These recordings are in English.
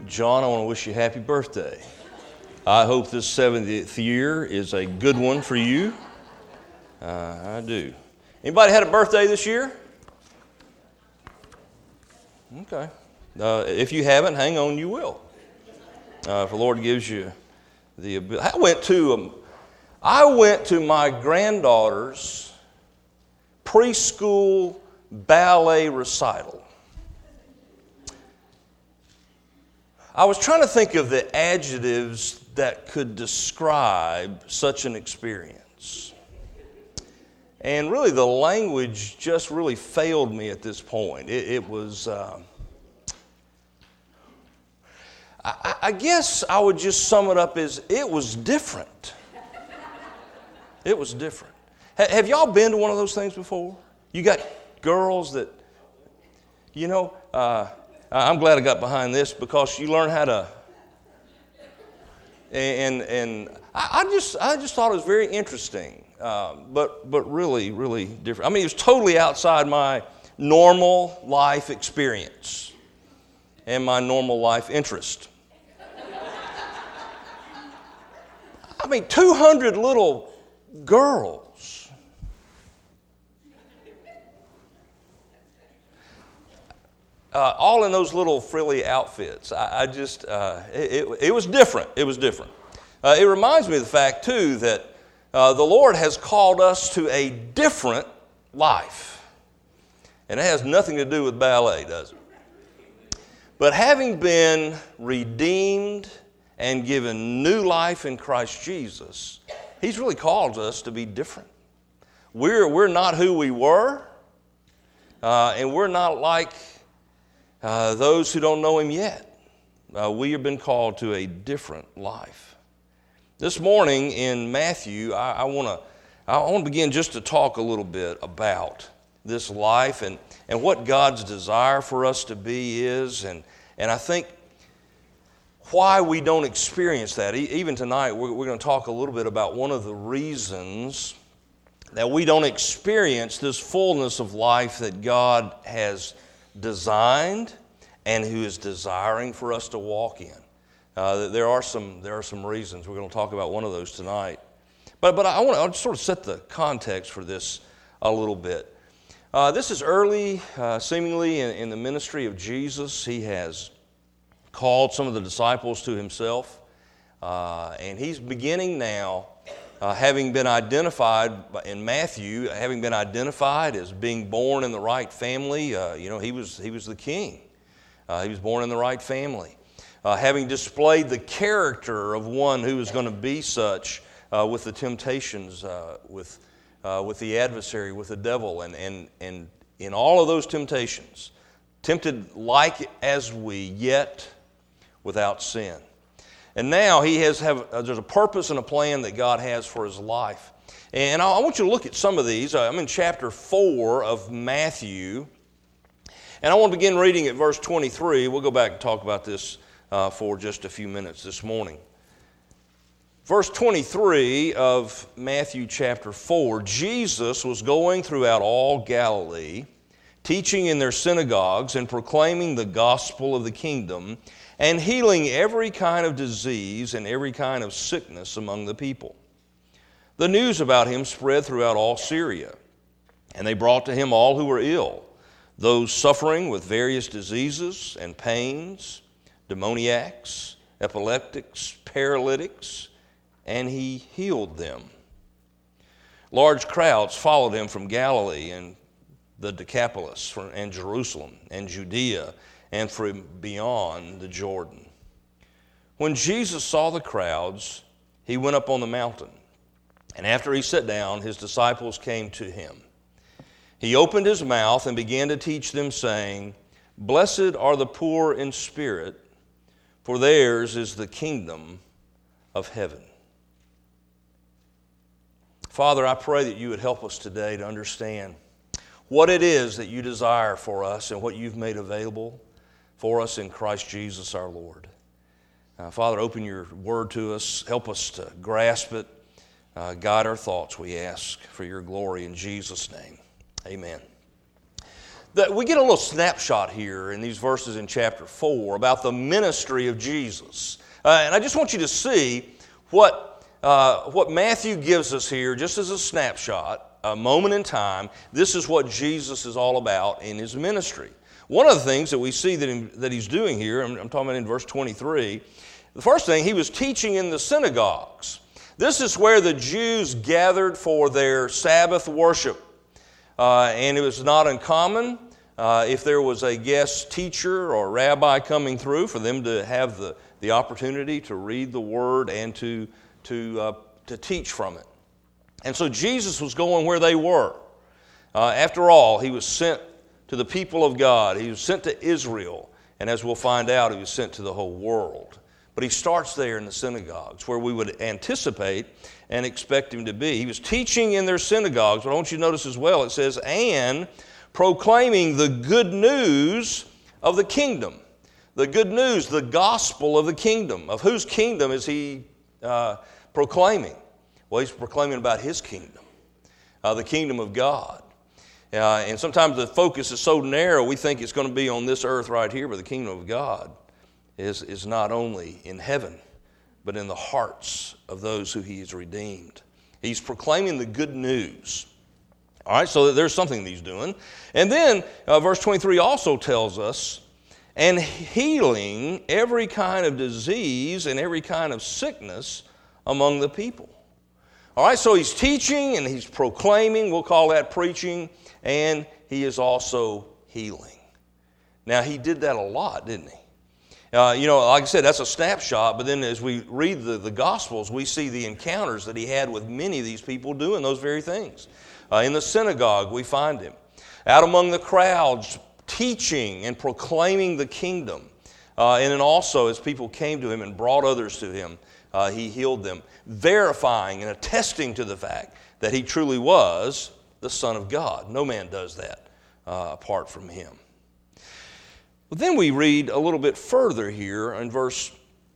John, I want to wish you a happy birthday. I hope this 70th year is a good one for you. I do. Anybody had a birthday this year? Okay. If you haven't, hang on, you will. If the Lord gives you the ability. I went to my granddaughter's preschool ballet recital. I was trying to think of the adjectives that could describe such an experience. And really the language just really failed me at this point. It was, I guess I would just sum it up as it was different. It was different. Have y'all been to one of those things before? You got girls that, I'm glad I got behind this because you learn how to, and I just thought it was very interesting, but really, really different. I mean, it was totally outside my normal life experience and my normal life interest. I mean, 200 little girls. All in those little frilly outfits. It was different. It was different. It reminds me of the fact, too, that the Lord has called us to a different life. And it has nothing to do with ballet, does it? But having been redeemed and given new life in Christ Jesus, He's really called us to be different. We're not who we were, and we're not like those who don't know Him yet. We have been called to a different life. This morning in Matthew, I want to begin just to talk a little bit about this life and what God's desire for us to be is, and I think why we don't experience that. Even tonight, we're going to talk a little bit about one of the reasons that we don't experience this fullness of life that God has designed and who is desiring for us to walk in. There are some reasons. We're going to talk about one of those tonight. But I'll sort of set the context for this a little bit. This is early, seemingly, in the ministry of Jesus. He has called some of the disciples to Himself, and He's beginning now, having been identified in Matthew, having been identified as being born in the right family. He was the king. He was born in the right family. Having displayed the character of one who was going to be such with the temptations, with the adversary, with the devil, and in all of those temptations, tempted like as we, yet without sin. And now there's a purpose and a plan that God has for His life. And I want you to look at some of these. I'm in chapter 4 of Matthew. And I want to begin reading at verse 23. We'll go back and talk about this for just a few minutes this morning. Verse 23 of Matthew chapter 4, Jesus was going throughout all Galilee, teaching in their synagogues and proclaiming the gospel of the kingdom, and healing every kind of disease and every kind of sickness among the people. The news about Him spread throughout all Syria, and they brought to Him all who were ill, those suffering with various diseases and pains, demoniacs, epileptics, paralytics, and He healed them. Large crowds followed Him from Galilee and the Decapolis and Jerusalem and Judea and from beyond the Jordan. When Jesus saw the crowds, He went up on the mountain, and after He sat down, His disciples came to Him. He opened His mouth and began to teach them, saying, "Blessed are the poor in spirit, for theirs is the kingdom of heaven." Father, I pray that You would help us today to understand what it is that You desire for us and what You've made available for us in Christ Jesus our Lord. Father, open Your word to us. Help us to grasp it. Guide our thoughts, we ask, for Your glory in Jesus' name. Amen. We get a little snapshot here in these verses in chapter 4 about the ministry of Jesus. And I just want you to see what Matthew gives us here, just as a snapshot, a moment in time. This is what Jesus is all about in his ministry. One of the things that we see that he's doing here, I'm talking about in verse 23, the first thing, he was teaching in the synagogues. This is where the Jews gathered for their Sabbath worship. And it was not uncommon if there was a guest teacher or rabbi coming through for them to have the opportunity to read the Word and to teach from it. And so Jesus was going where they were. After all, he was sent to the people of God. He was sent to Israel. And as we'll find out, he was sent to the whole world. But he starts there in the synagogues where we would anticipate and expect him to be. He was teaching in their synagogues, but I want you to notice as well, it says, and proclaiming the good news of the kingdom. The good news, the gospel of the kingdom. Of whose kingdom is he proclaiming? Well, he's proclaiming about his kingdom, the kingdom of God. And sometimes the focus is so narrow, we think it's going to be on this earth right here, but the kingdom of God is not only in heaven, but in the hearts of those who he has redeemed. He's proclaiming the good news. All right, so there's something that he's doing. And then verse 23 also tells us, and healing every kind of disease and every kind of sickness among the people. All right, so he's teaching and he's proclaiming, we'll call that preaching, and he is also healing. Now, he did that a lot, didn't he? Like I said, that's a snapshot, but then as we read the Gospels, we see the encounters that he had with many of these people doing those very things. In the synagogue, we find him. Out among the crowds, teaching and proclaiming the kingdom. And then also, as people came to him and brought others to him, he healed them, verifying and attesting to the fact that he truly was the Son of God. No man does that apart from him. But then we read a little bit further here in verse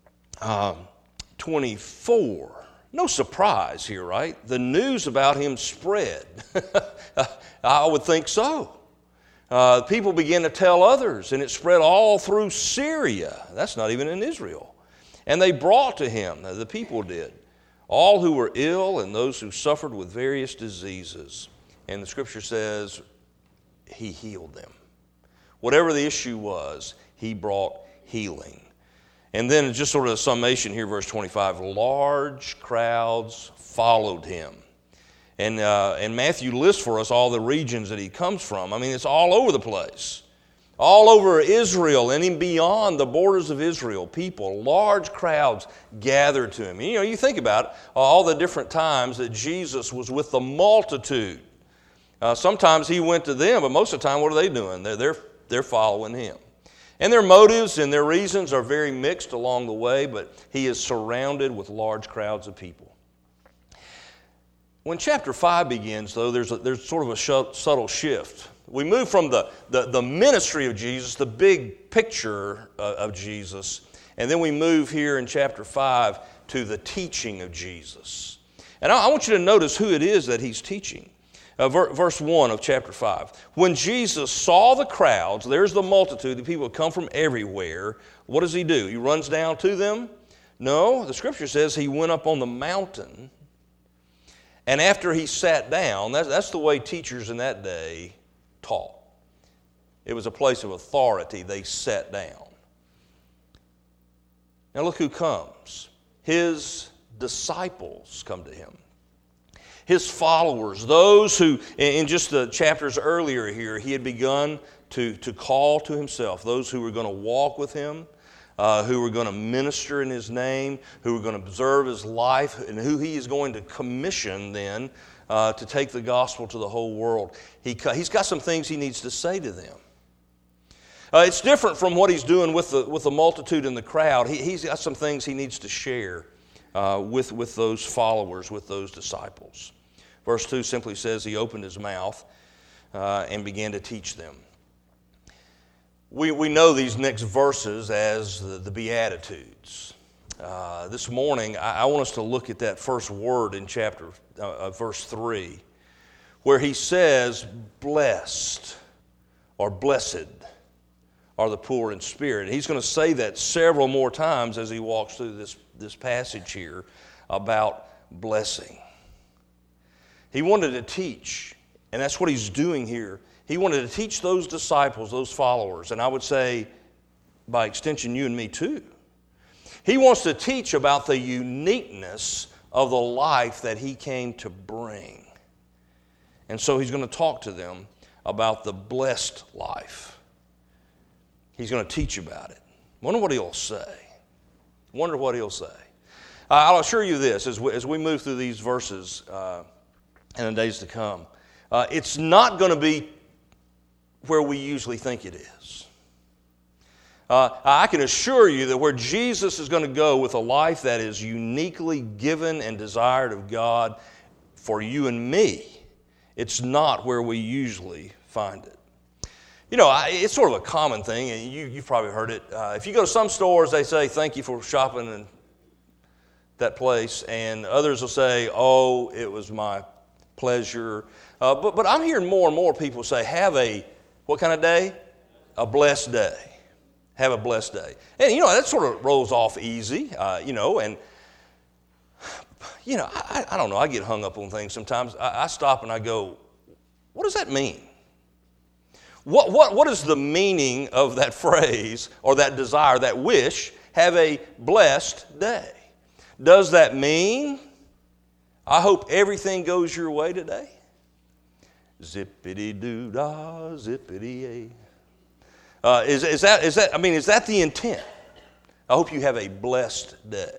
24. No surprise here, right? The news about him spread. I would think so. People began to tell others, and it spread all through Syria. That's not even in Israel. And they brought to him, the people did, all who were ill and those who suffered with various diseases. And the scripture says he healed them. Whatever the issue was, he brought healing. And then just sort of a summation here, verse 25, large crowds followed him. And Matthew lists for us all the regions that he comes from. I mean, it's all over the place. All over Israel and even beyond the borders of Israel, people, large crowds gathered to him. You think about it, all the different times that Jesus was with the multitude. Sometimes he went to them, but most of the time, what are they doing? They're following him. And their motives and their reasons are very mixed along the way, but he is surrounded with large crowds of people. When chapter 5 begins, though, there's sort of a subtle shift. We move from the ministry of Jesus, the big picture of Jesus, and then we move here in chapter 5 to the teaching of Jesus. And I want you to notice who it is that he's teaching. Verse 1 of chapter 5. When Jesus saw the crowds, there's the multitude, the people who come from everywhere, what does he do? He runs down to them? No, the scripture says he went up on the mountain, and after he sat down, that's the way teachers in that day taught. It was a place of authority. They sat down. Now look who comes. His disciples come to him. His followers, those who, in just the chapters earlier here, he had begun to call to himself, those who were going to walk with him, who were going to minister in his name, who were going to observe his life, and who he is going to commission then to take the gospel to the whole world. He's got some things he needs to say to them. It's different from what he's doing with the multitude and the crowd. He's got some things he needs to share with those followers, with those disciples. Verse 2 simply says he opened his mouth and began to teach them. We know these next verses as the Beatitudes. This morning, I want us to look at that first word in verse 3, where he says, blessed or blessed are the poor in spirit. He's going to say that several more times as he walks through this passage here about blessing. He wanted to teach, and that's what he's doing here. He wanted to teach those disciples, those followers, and I would say, by extension, you and me too. He wants to teach about the uniqueness of the life that he came to bring. And so he's going to talk to them about the blessed life. He's going to teach about it. Wonder what he'll say. Wonder what he'll say. I'll assure you this, as we move through these verses in the days to come, it's not going to be where we usually think it is. I can assure you that where Jesus is going to go with a life that is uniquely given and desired of God for you and me, it's not where we usually find it. You know, it's sort of a common thing, and you've probably heard it. If you go to some stores, they say, thank you for shopping in that place, and others will say, oh, it was my pleasure. But I'm hearing more and more people say, have a, what kind of day? A blessed day. Have a blessed day. And, you know, that sort of rolls off easy, and, you know, I don't know, I get hung up on things sometimes. I stop and I go, what does that mean? What is the meaning of that phrase or that desire, that wish, have a blessed day? Does that mean, I hope everything goes your way today? Zippity-doo-dah, zippity-yay. Is that the intent? I hope you have a blessed day.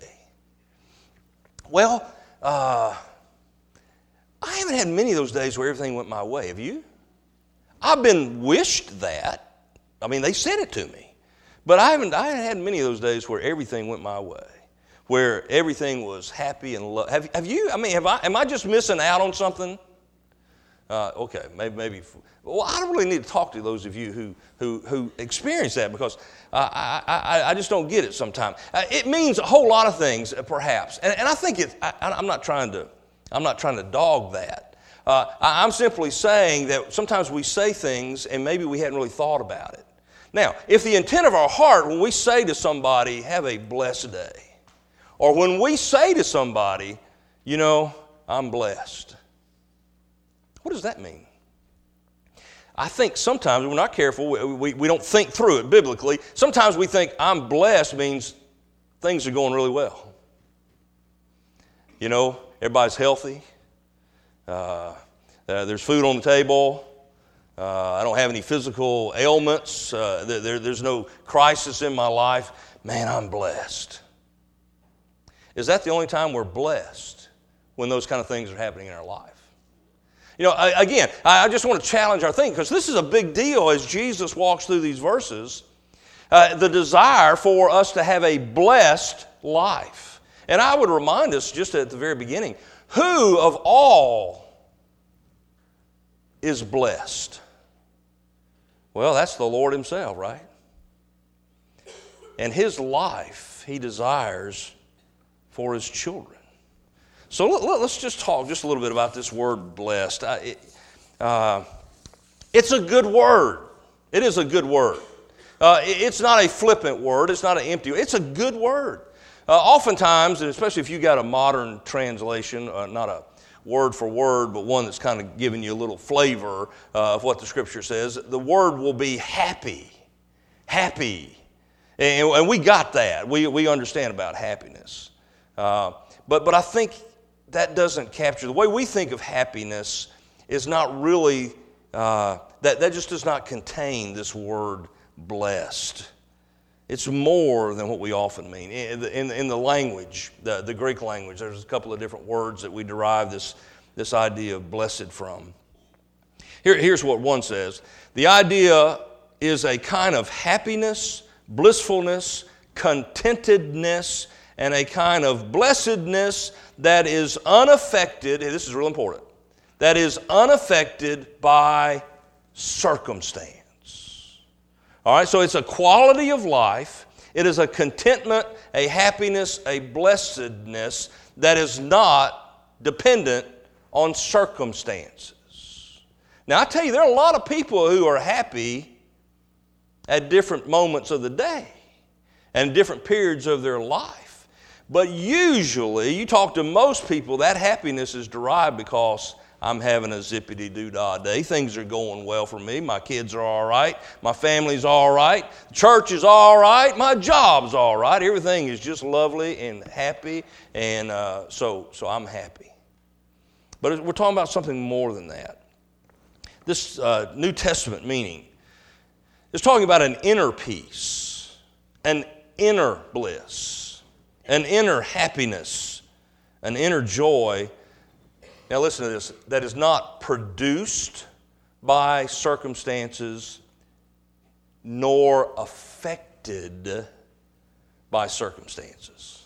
Well, I haven't had many of those days where everything went my way. Have you? I've been wished that. I mean, they said it to me. But I haven't had many of those days where everything went my way, where everything was happy and love. Have you? I mean, am I just missing out on something? Okay, maybe. Well, I don't really need to talk to those of you who experience that, because I just don't get it sometimes. It means a whole lot of things, perhaps, and I think I'm not trying to dog that. I'm simply saying that sometimes we say things and maybe we hadn't really thought about it. Now, if the intent of our heart, when we say to somebody, have a blessed day, or when we say to somebody, you know, I'm blessed, what does that mean? I think sometimes we're not careful, we don't think through it biblically. Sometimes we think I'm blessed means things are going really well. You know, everybody's healthy. There's food on the table. I don't have any physical ailments. There's no crisis in my life. Man, I'm blessed. Is that the only time we're blessed? When those kind of things are happening in our life? You know, again, I just want to challenge our thinking, because this is a big deal as Jesus walks through these verses. The desire for us to have a blessed life. And I would remind us just at the very beginning, who of all is blessed? Well, that's the Lord himself, right? And his life he desires for his children. So let's just talk just a little bit about this word blessed. It's a good word. It is a good word. It's not a flippant word. It's not an empty word. It's a good word. Oftentimes, and especially if you got a modern translation, not a word for word, but one that's kind of giving you a little flavor of what the Scripture says, the word will be happy. Happy. And we got that. We understand about happiness. But I think that doesn't capture. The way we think of happiness is not really, that just does not contain this word blessed. It's more than what we often mean. In the language, the Greek language, there's a couple of different words that we derive this idea of blessed from. Here's what one says. The idea is a kind of happiness, blissfulness, contentedness, and a kind of blessedness that is unaffected, this is real important, that is unaffected by circumstance. All right, so it's a quality of life. It is a contentment, a happiness, a blessedness that is not dependent on circumstances. Now, I tell you, there are a lot of people who are happy at different moments of the day and different periods of their life. But usually, you talk to most people, that happiness is derived because I'm having a zippity-doo-dah day. Things are going well for me. My kids are all right. My family's all right. The church is all right. My job's all right. Everything is just lovely and happy, and so I'm happy. But we're talking about something more than that. This New Testament meaning is talking about an inner peace, an inner bliss, an inner happiness, an inner joy. Now listen to this, that is not produced by circumstances nor affected by circumstances.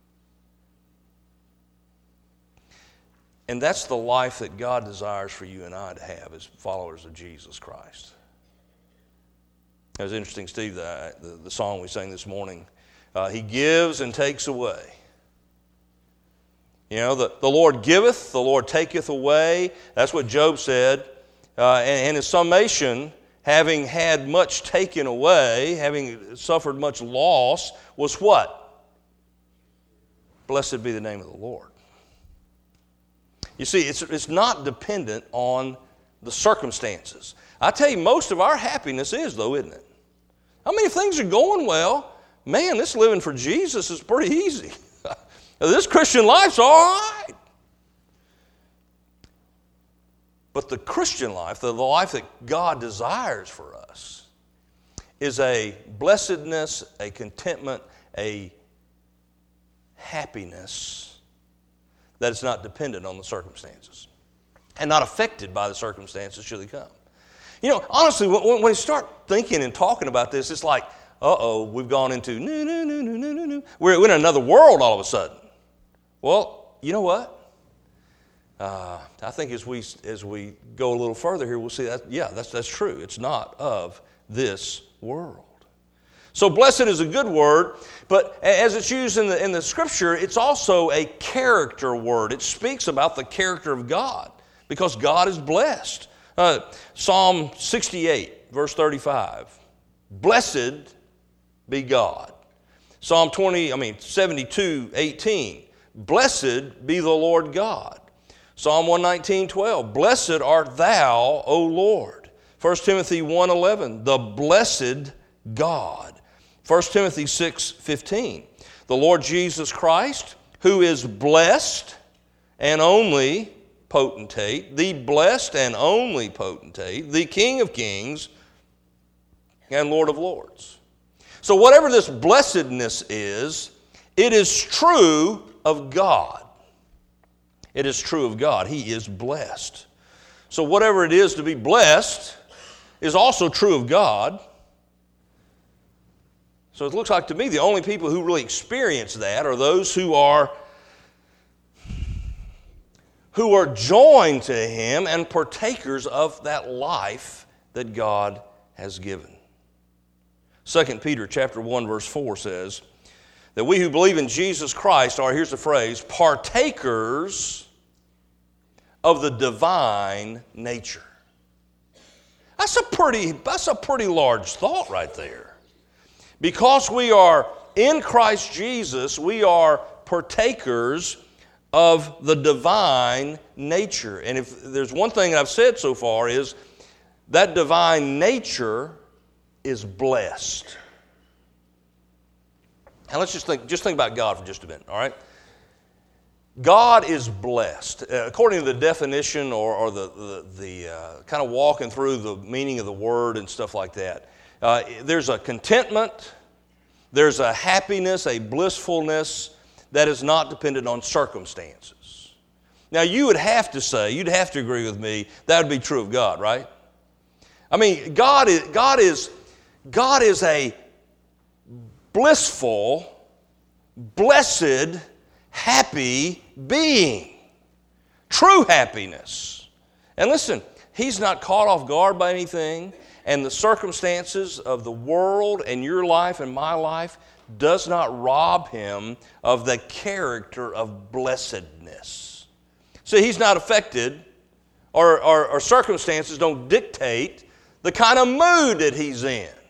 And that's the life that God desires for you and I to have as followers of Jesus Christ. It was interesting, Steve, the song we sang this morning. He gives and takes away. You know, the Lord giveth, the Lord taketh away. That's what Job said. And in summation, having had much taken away, having suffered much loss, was what? Blessed be the name of the Lord. You see, it's not dependent on the circumstances. I tell you, most of our happiness is, though, isn't it? I mean, if things are going well, man, this living for Jesus is pretty easy. This Christian life's all right. But the Christian life, the life that God desires for us, is a blessedness, a contentment, a happiness that is not dependent on the circumstances and not affected by the circumstances should they come. You know, honestly, when you start thinking and talking about this, it's like, we've gone into we're in another world all of a sudden. Well, you know what? I think as we go a little further here, we'll see that, yeah, that's true. It's not of this world. So blessed is a good word, but as it's used in the Scripture, it's also a character word. It speaks about the character of God because God is blessed. Psalm 68, verse 35. Blessed be God. Psalm 72, 18. Blessed be the Lord God. Psalm 119:12. Blessed art thou, O Lord. 1 Timothy 1:11. The blessed God. 1 Timothy 6:15. The Lord Jesus Christ, who is blessed and only potentate, the blessed and only potentate, the King of kings and Lord of lords. So whatever this blessedness is, it is true of God. It is true of God. He is blessed. So whatever it is to be blessed is also true of God. So it looks like to me the only people who really experience that are those who are joined to Him and partakers of that life that God has given. 2 Peter chapter 1, verse 4 says that we who believe in Jesus Christ are, here's the phrase, partakers of the divine nature. That's a pretty large thought right there. Because we are in Christ Jesus, we are partakers of the divine nature. And if there's one thing I've said so far is that divine nature is blessed. And let's just think about God for just a minute, all right? God is blessed. According to the definition or the kind of walking through the meaning of the word and stuff like that, there's a contentment, there's a happiness, a blissfulness that is not dependent on circumstances. Now, you'd have to agree with me, that would be true of God, right? I mean, God is a blissful, blessed, happy being. True happiness. And listen, He's not caught off guard by anything, and the circumstances of the world and your life and my life does not rob Him of the character of blessedness. See, He's not affected, or circumstances don't dictate the kind of mood that He's in.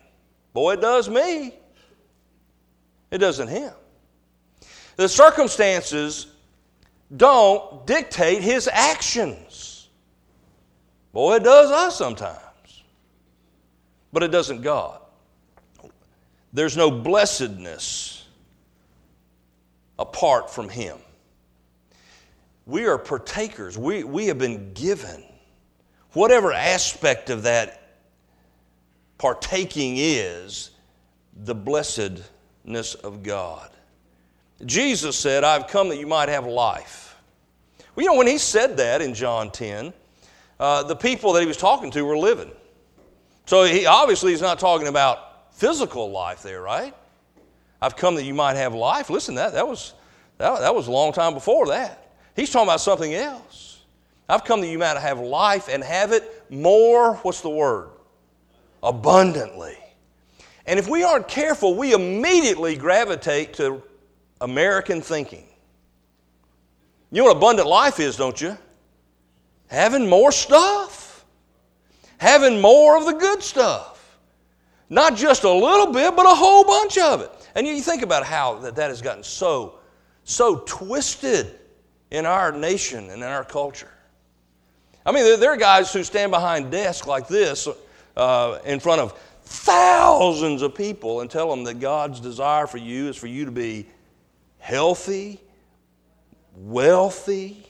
Boy, it does me. It doesn't him. The circumstances don't dictate his actions. Boy, it does us sometimes. But it doesn't God. There's no blessedness apart from him. We are partakers. We have been given whatever aspect of that partaking is, the blessedness of God. Jesus said, I've come that you might have life. Well, you know, when he said that in John 10, the people that he was talking to were living. So he obviously is not talking about physical life there, right? I've come that you might have life. Listen, that was a long time before that. He's talking about something else. I've come that you might have life and have it more, what's the word? Abundantly. And if we aren't careful, we immediately gravitate to American thinking. You know what abundant life is, don't you? Having more stuff. Having more of the good stuff. Not just a little bit, but a whole bunch of it. And you think about how that has gotten so twisted in our nation and in our culture. I mean, there are guys who stand behind desks like this in front of thousands of people and tell them that God's desire for you is for you to be healthy, wealthy.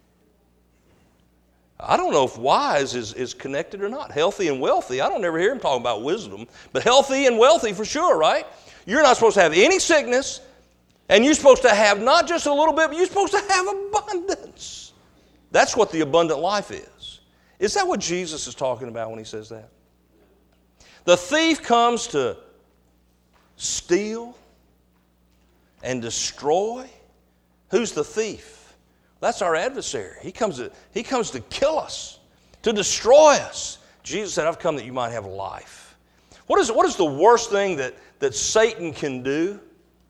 I don't know if wise is connected or not. Healthy and wealthy. I don't ever hear him talking about wisdom. But healthy and wealthy for sure, right? You're not supposed to have any sickness. And you're supposed to have not just a little bit, but you're supposed to have abundance. That's what the abundant life is. Is that what Jesus is talking about when he says that? The thief comes to steal and destroy. Who's the thief? That's our adversary. He comes to kill us, to destroy us. Jesus said, I've come that you might have life. What is the worst thing that Satan can do?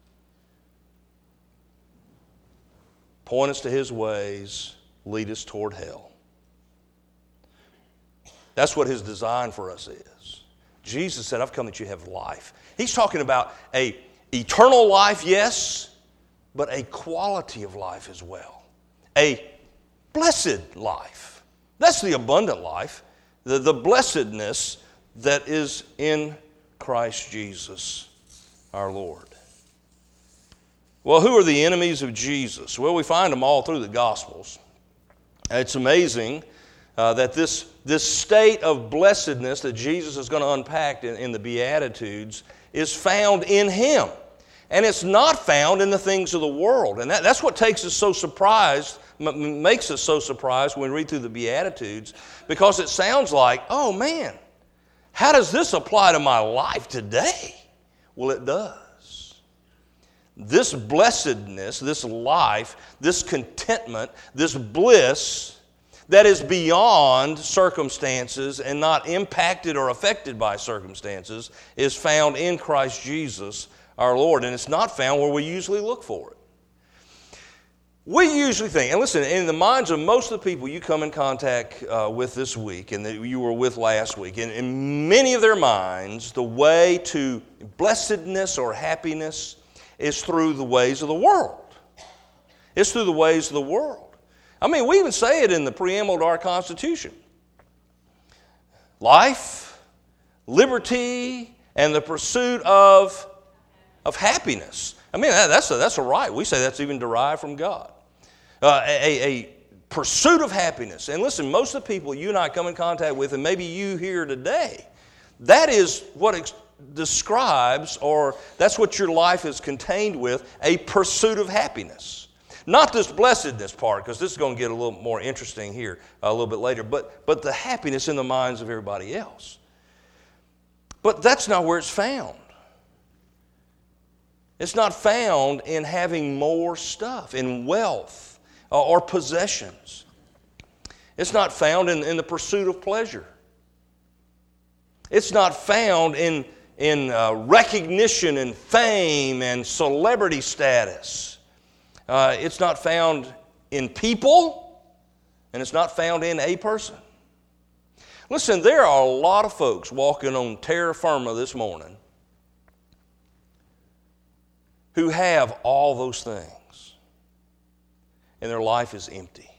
Point us to his ways, lead us toward hell. That's what his design for us is. Jesus said, I've come that you have life. He's talking about an eternal life, yes, but a quality of life as well. A blessed life. That's the abundant life, the blessedness that is in Christ Jesus, our Lord. Well, who are the enemies of Jesus? Well, we find them all through the Gospels. It's amazing that this state of blessedness that Jesus is going to unpack in the Beatitudes is found in him. And it's not found in the things of the world. And that's what makes us so surprised when we read through the Beatitudes, because it sounds like, oh man, how does this apply to my life today? Well, it does. This blessedness, this life, this contentment, this bliss that is beyond circumstances and not impacted or affected by circumstances is found in Christ Jesus, our Lord. And it's not found where we usually look for it. We usually think, and listen, in the minds of most of the people you come in contact with this week and that you were with last week, in many of their minds, the way to blessedness or happiness is through the ways of the world. It's through the ways of the world. I mean, we even say it in the preamble to our Constitution. Life, liberty, and the pursuit of happiness. I mean, that's a right. We say that's even derived from God. A pursuit of happiness. And listen, most of the people you and I come in contact with, and maybe you here today, that is what describes, or that's what your life is contained with, a pursuit of happiness. Not this blessedness part, because this is going to get a little more interesting here a little bit later, but the happiness in the minds of everybody else. But that's not where it's found. It's not found in having more stuff, in wealth or possessions. It's not found in the pursuit of pleasure. It's not found in recognition and fame and celebrity status. It's not found in people, and it's not found in a person. Listen, there are a lot of folks walking on terra firma this morning who have all those things, and their life is empty.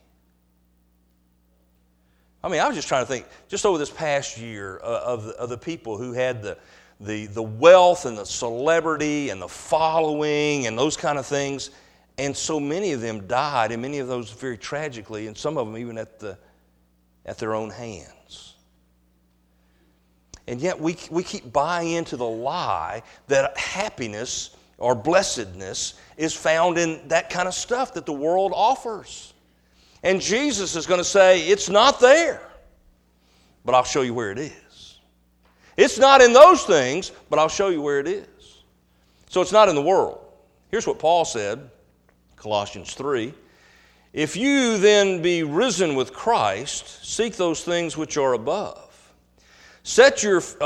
I mean, I was just trying to think, just over this past year, of the people who had the wealth and the celebrity and the following and those kind of things, and so many of them died, and many of those very tragically, and some of them even at their own hands. And yet we keep buying into the lie that happiness or blessedness is found in that kind of stuff that the world offers. And Jesus is going to say, it's not there, but I'll show you where it is. It's not in those things, but I'll show you where it is. So it's not in the world. Here's what Paul said, Colossians 3. If you then be risen with Christ, seek those things which are above. Set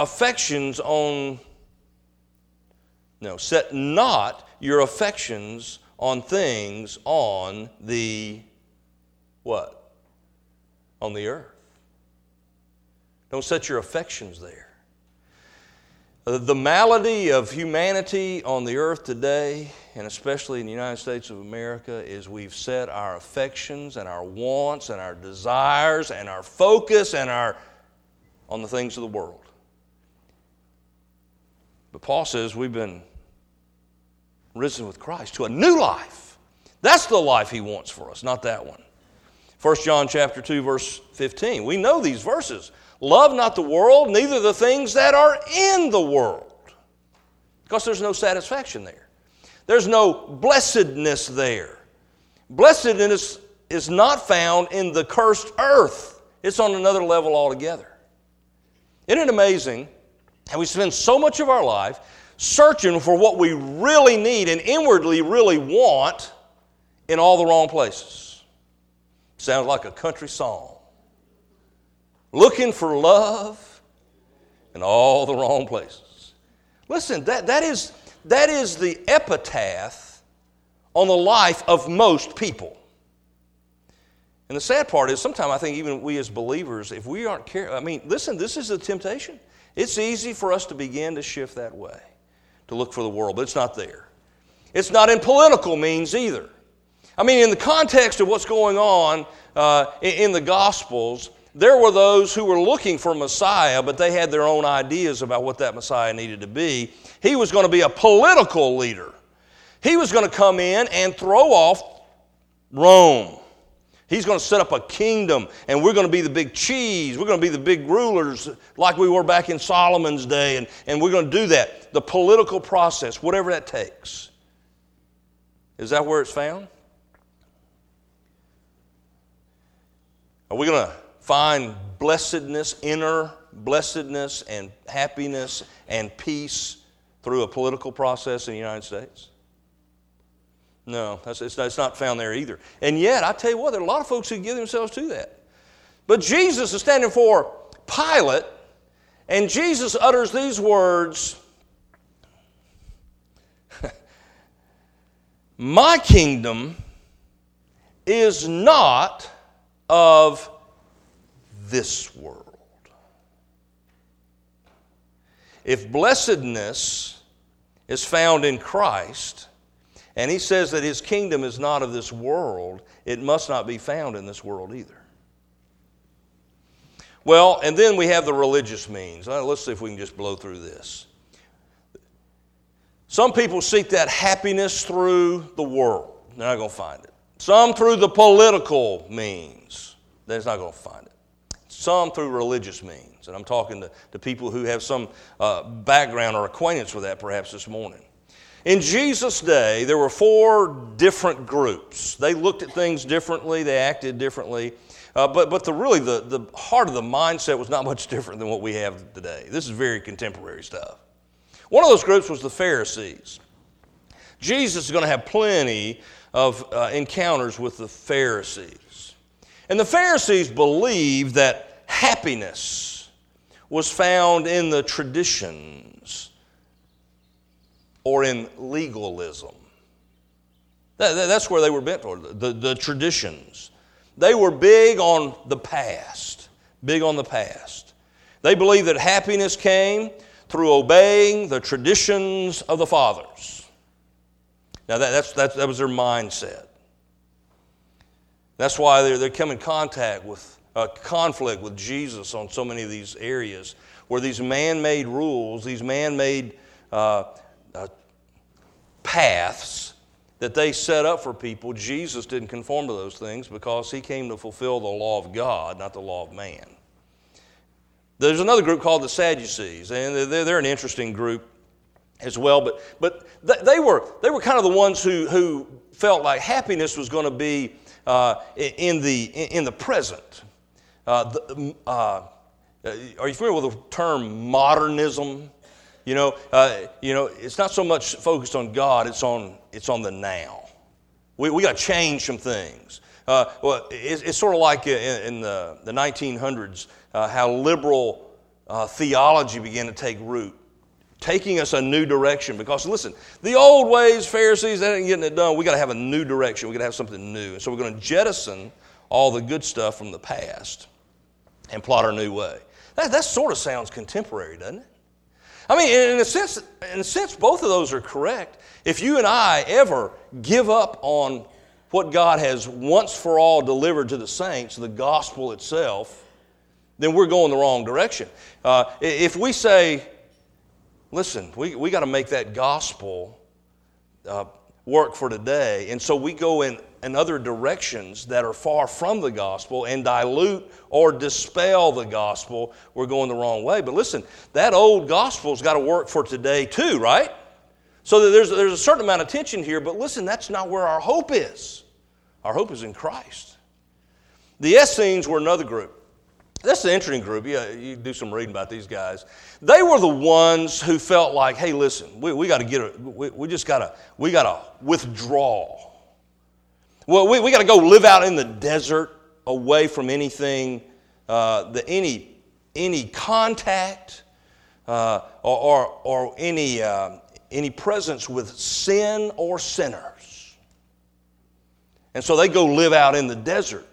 not your affections on things on the what? On the earth. Don't set your affections there. The malady of humanity on the earth today, and especially in the United States of America, is we've set our affections and our wants and our desires and our focus on the things of the world. But Paul says we've been risen with Christ to a new life. That's the life he wants for us, not that one. 1 John chapter 2, verse 15. We know these verses. Love not the world, neither the things that are in the world. Because there's no satisfaction there. There's no blessedness there. Blessedness is not found in the cursed earth. It's on another level altogether. Isn't it amazing how we spend so much of our life searching for what we really need and inwardly really want in all the wrong places? Sounds like a country song. Looking for love in all the wrong places. Listen, that is the epitaph on the life of most people. And the sad part is sometimes I think even we as believers, if we aren't careful, listen, this is a temptation. It's easy for us to begin to shift that way, to look for the world, but it's not there. It's not in political means either. In the context of what's going on in the Gospels, there were those who were looking for Messiah, but they had their own ideas about what that Messiah needed to be. He was going to be a political leader. He was going to come in and throw off Rome. He's going to set up a kingdom, and we're going to be the big cheese. We're going to be the big rulers like we were back in Solomon's day, and we're going to do that. The political process, whatever that takes. Is that where it's found? Are we going to find blessedness, inner blessedness and happiness and peace through a political process in the United States? No, it's not found there either. And yet, I tell you what, there are a lot of folks who give themselves to that. But Jesus is standing for Pilate, and Jesus utters these words, my kingdom is not of this world. If blessedness is found in Christ, and he says that his kingdom is not of this world, it must not be found in this world either. Well, and then we have the religious means. Let's see if we can just blow through this. Some people seek that happiness through the world. They're not going to find it. Some through the political means. They're not going to find it. Some through religious means. And I'm talking to people who have some background or acquaintance with that perhaps this morning. In Jesus' day, there were 4 different groups. They looked at things differently. They acted differently. But the heart of the mindset was not much different than what we have today. This is very contemporary stuff. One of those groups was the Pharisees. Jesus is going to have plenty of encounters with the Pharisees. And the Pharisees believed that happiness was found in the traditions or in legalism. That's where they were bent toward, the traditions. They were big on the past, big on the past. They believed that happiness came through obeying the traditions of the fathers. Now that was their mindset. That's why they come in contact with conflict with Jesus on so many of these areas where these man-made rules, these man-made paths that they set up for people, Jesus didn't conform to those things because he came to fulfill the law of God, not the law of man. There's another group called the Sadducees, and they're an interesting group as well, but they were kind of the ones who felt like happiness was going to be in the present. Are you familiar with the term modernism? It's not so much focused on God; it's on the now. We got to change some things. It's sort of like in the 1900s how liberal theology began to take root, taking us a new direction. Because listen, the old ways, Pharisees, that ain't getting it done. We got to have a new direction. We got to have something new, and so we're going to jettison all the good stuff from the past and plot our new way. That sort of sounds contemporary, doesn't it? I mean, in a sense, both of those are correct. If you and I ever give up on what God has once for all delivered to the saints, the gospel itself, then we're going the wrong direction. If we say, listen, we got to make that gospel work for today, and so we go in other directions that are far from the gospel and dilute or dispel the gospel, we're going the wrong way. But listen, that old gospel's got to work for today too, right? So that there's a certain amount of tension here, but listen, that's not where our hope is. Our hope is in Christ. The Essenes were another group. That's an interesting group. Yeah, you do some reading about these guys. They were the ones who felt like, hey, listen, we got to we got to withdraw. Well, we got to go live out in the desert, away from anything, any contact or any presence with sin or sinners. And so they go live out in the desert.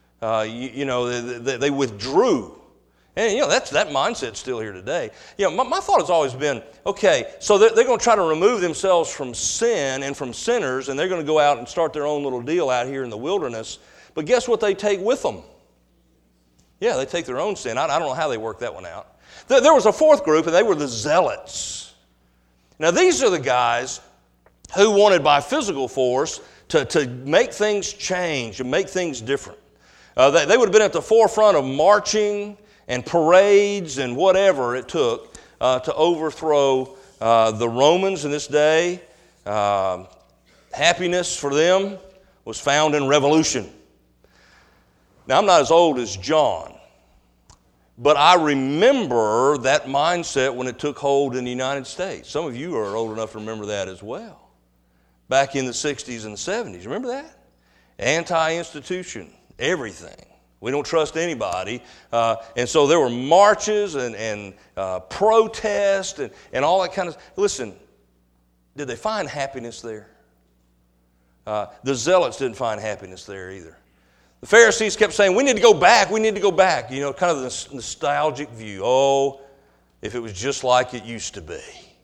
They withdrew. And, that mindset's still here today. My thought has always been, okay, so they're going to try to remove themselves from sin and from sinners, and they're going to go out and start their own little deal out here in the wilderness. But guess what they take with them? Yeah, they take their own sin. I don't know how they work that one out. There was a fourth group, and they were the Zealots. Now, these are the guys who wanted by physical force to make things change and make things different. They would have been at the forefront of marching and parades and whatever it took to overthrow the Romans in this day. Happiness for them was found in revolution. Now, I'm not as old as John, but I remember that mindset when it took hold in the United States. Some of you are old enough to remember that as well. Back in the 60s and 70s. Remember that? Anti-institution, everything. We don't trust anybody. And so there were marches and protests and all that kind of... Listen, did they find happiness there? The Zealots didn't find happiness there either. The Pharisees kept saying, we need to go back, kind of this nostalgic view. Oh, if it was just like it used to be.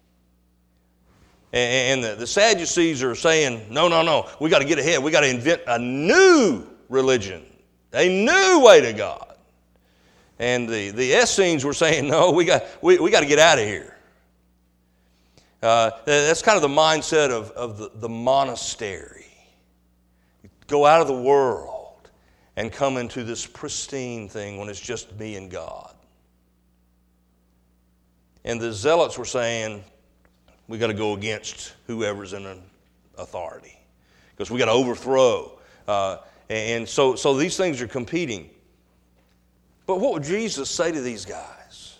And the Sadducees are saying, no, we got to get ahead. We got to invent a new religion, a new way to God. And the Essenes were saying, no, we got to get out of here. That's kind of the mindset of the monastery. Go out of the world and come into this pristine thing when it's just me and God. And the Zealots were saying, we got to go against whoever's in authority because we got to overthrow. And so these things are competing. But what would Jesus say to these guys?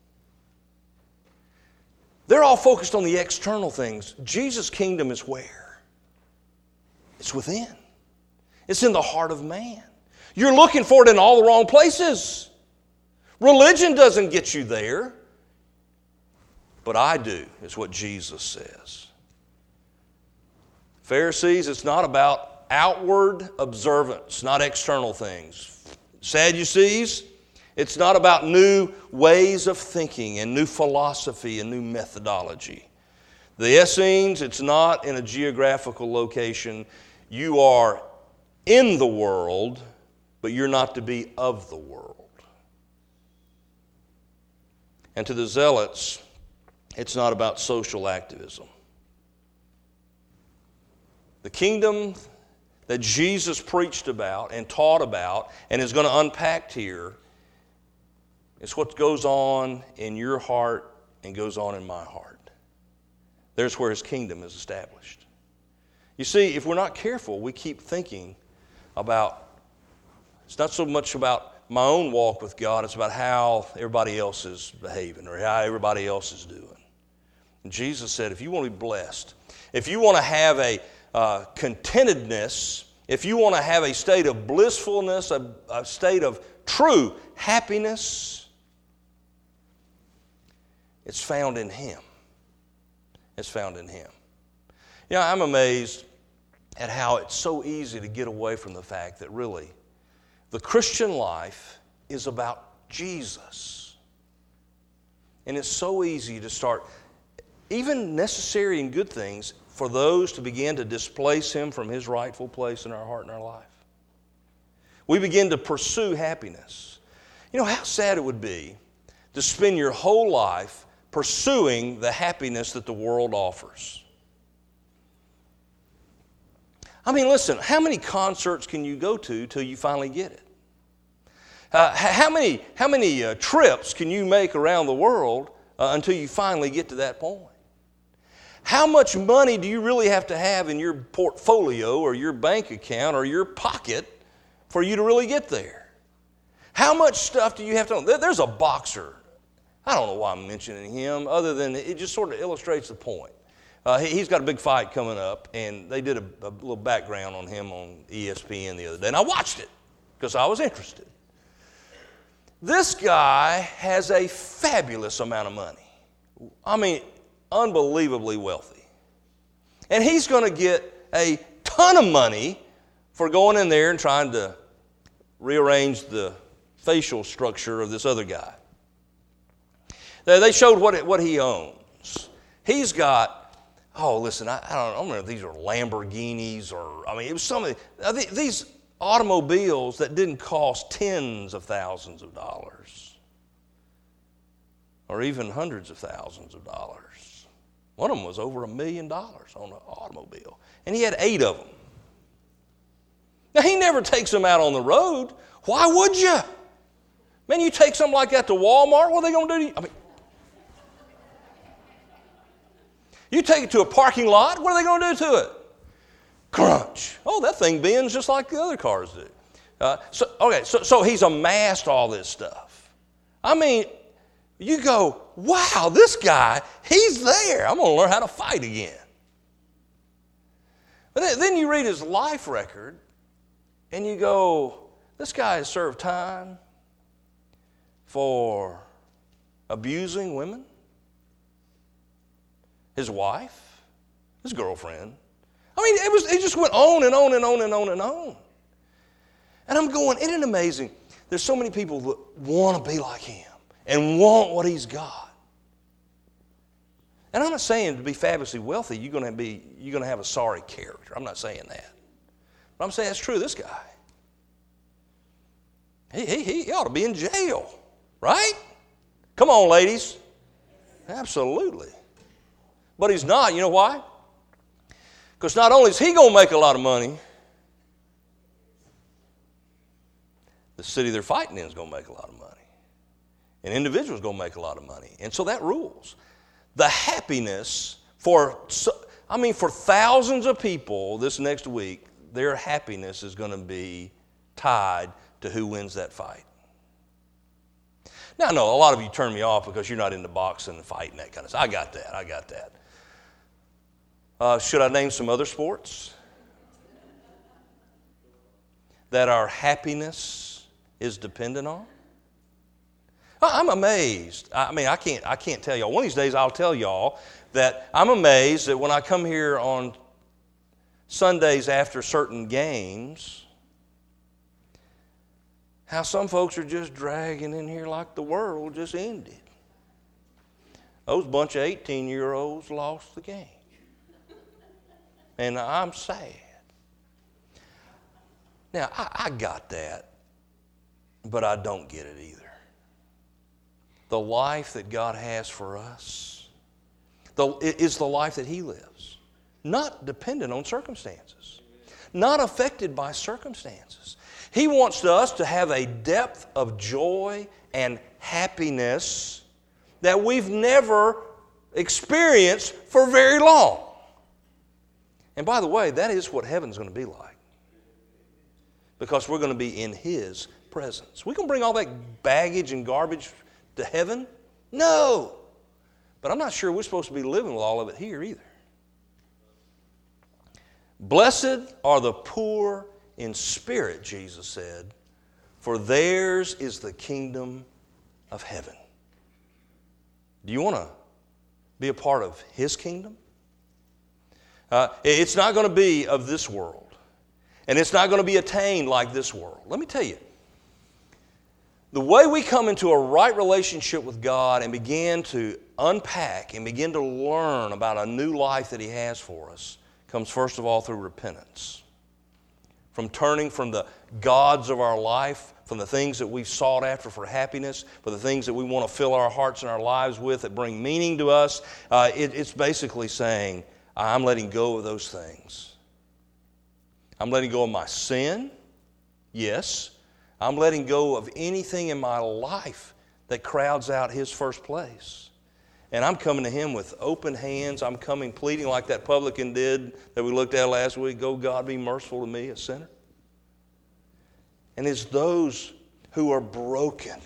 They're all focused on the external things. Jesus' kingdom is where? It's within. It's in the heart of man. You're looking for it in all the wrong places. Religion doesn't get you there. But I do, is what Jesus says. Pharisees, it's not about outward observance, not external things. Sadducees, it's not about new ways of thinking and new philosophy and new methodology. The Essenes, it's not in a geographical location. You are in the world, but you're not to be of the world. And to the Zealots, it's not about social activism. The kingdom that Jesus preached about and taught about and is going to unpack here is what goes on in your heart and goes on in my heart. There's where his kingdom is established. You see, if we're not careful, we keep thinking about, it's not so much about my own walk with God, it's about how everybody else is behaving or how everybody else is doing. And Jesus said, if you want to be blessed, if you want to have a contentedness, if you want to have a state of blissfulness, a state of true happiness, it's found in him. It's found in him. You know, I'm amazed at how it's so easy to get away from the fact that really the Christian life is about Jesus. And it's so easy to start, even necessary and good things, for those to begin to displace him from his rightful place in our heart and our life. We begin to pursue happiness. You know how sad it would be to spend your whole life pursuing the happiness that the world offers. I mean, listen, how many concerts can you go to till you finally get it? How many trips can you make around the world until you finally get to that point? How much money do you really have to have in your portfolio or your bank account or your pocket for you to really get there? How much stuff do you have to own? There's a boxer. I don't know why I'm mentioning him, other than it just sort of illustrates the point. He's got a big fight coming up, and they did a little background on him on ESPN the other day, and I watched it because I was interested. This guy has a fabulous amount of money. I mean, unbelievably wealthy. And he's going to get a ton of money for going in there and trying to rearrange the facial structure of this other guy. They showed what he owns. He's got, listen, I don't know if these are Lamborghinis or, it was some of these automobiles that didn't cost tens of thousands of dollars or even hundreds of thousands of dollars. One of them was over $1 million on an automobile, and he had 8 of them. Now, he never takes them out on the road. Why would you? Man, you take something like that to Walmart, what are they going to do to you? You take it to a parking lot, what are they going to do to it? Crunch. Oh, that thing bends just like the other cars do. So he's amassed all this stuff. You go, wow, this guy, he's there. I'm going to learn how to fight again. But then you read his life record, and you go, this guy has served time for abusing women, his wife, his girlfriend. It just went on and on and on and on and on. And I'm going, isn't it amazing? There's so many people that want to be like him and want what he's got. And I'm not saying to be fabulously wealthy, you're going to have a sorry character. I'm not saying that. But I'm saying that's true of this guy. He ought to be in jail, right? Come on, ladies. Absolutely. But he's not. You know why? Because not only is he going to make a lot of money, the city they're fighting in is going to make a lot of money. An individual is going to make a lot of money. And so that rules. The happiness for thousands of people this next week, their happiness is going to be tied to who wins that fight. Now, I know a lot of you turn me off because you're not into boxing and fighting, that kind of stuff. I got that. Should I name some other sports that our happiness is dependent on? I'm amazed. I can't tell y'all. One of these days I'll tell y'all that I'm amazed that when I come here on Sundays after certain games, how some folks are just dragging in here like the world just ended. Those bunch of 18-year-olds lost the game. And I'm sad. Now, I got that, but I don't get it either. The life that God has for us is the life that He lives, not dependent on circumstances, not affected by circumstances. He wants us to have a depth of joy and happiness that we've never experienced for very long. And by the way, that is what heaven's going to be like, because we're going to be in His presence. We can bring all that baggage and garbage to heaven? No. But I'm not sure we're supposed to be living with all of it here either. Blessed are the poor in spirit, Jesus said, for theirs is the kingdom of heaven. Do you want to be a part of His kingdom? It's not going to be of this world. And it's not going to be attained like this world. Let me tell you, the way we come into a right relationship with God and begin to unpack and begin to learn about a new life that He has for us comes first of all through repentance. From turning from the gods of our life, from the things that we've sought after for happiness, for the things that we want to fill our hearts and our lives with that bring meaning to us. It's basically saying, I'm letting go of those things. I'm letting go of my sin, yes. I'm letting go of anything in my life that crowds out His first place. And I'm coming to Him with open hands. I'm coming pleading like that publican did that we looked at last week. "Go, God, be merciful to me, a sinner." And it's those who are broken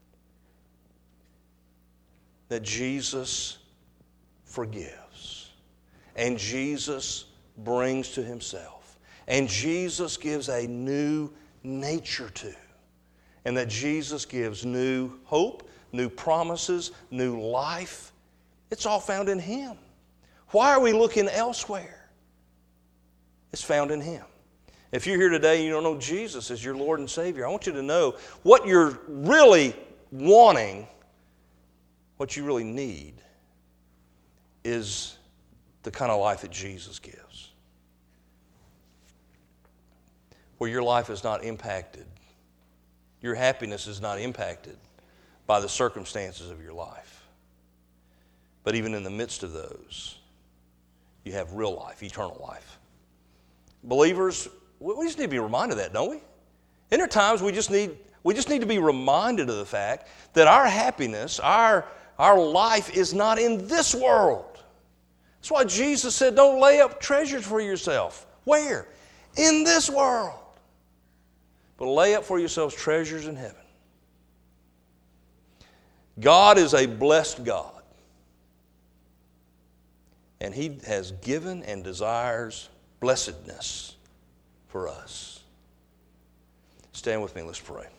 that Jesus forgives. And Jesus brings to Himself. And Jesus gives a new nature to. And that Jesus gives new hope, new promises, new life. It's all found in Him. Why are we looking elsewhere? It's found in Him. If you're here today and you don't know Jesus as your Lord and Savior, I want you to know what you're really wanting, what you really need, is the kind of life that Jesus gives. Where your life is not impacted, your happiness is not impacted by the circumstances of your life. But even in the midst of those, you have real life, eternal life. Believers, we just need to be reminded of that, don't we? And there are times we just need to be reminded of the fact that our happiness, our life is not in this world. That's why Jesus said, don't lay up treasures for yourself. Where? In this world. But lay up for yourselves treasures in heaven. God is a blessed God. And He has given and desires blessedness for us. Stand with me, let's pray.